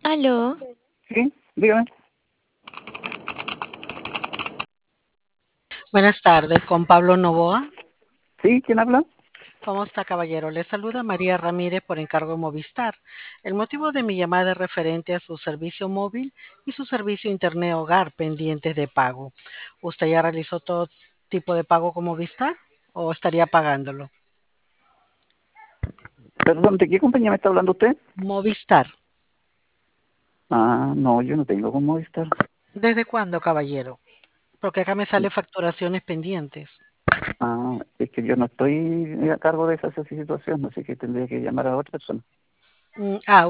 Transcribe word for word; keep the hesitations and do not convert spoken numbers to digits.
Aló, Sí, dígame. Buenas tardes, con Pablo Novoa. Sí, ¿quién habla? ¿Cómo está, caballero? Le saluda María Ramírez por encargo de Movistar. El motivo de mi llamada es referente a su servicio móvil y su servicio Internet Hogar pendientes de pago. ¿Usted ya realizó todo tipo de pago con Movistar o estaría pagándolo? Perdón, ¿de qué compañía me está hablando usted? Movistar. Ah, no, yo no tengo con Movistar. ¿Desde cuándo, caballero? Porque acá me sale facturaciones pendientes. Ah, es que yo no estoy a cargo de esa, esa situación, así que tendría que llamar a otra persona. Mm, ah,